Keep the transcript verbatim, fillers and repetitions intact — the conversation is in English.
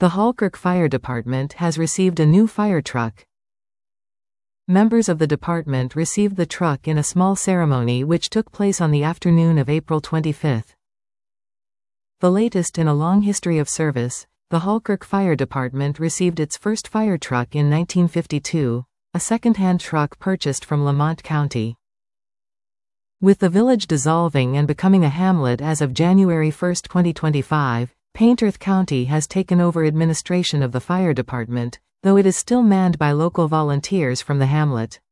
The Halkirk Fire Department has received a new fire truck. Members of the department received the truck in a small ceremony which took place on the afternoon of April twenty-fifth. The latest in a long history of service, the Halkirk Fire Department received its first fire truck in nineteen fifty-two, a second-hand truck purchased from Lamont County. With the village dissolving and becoming a hamlet as of January first, twenty twenty-five, Paintearth County has taken over administration of the fire department, though it is still manned by local volunteers from the hamlet.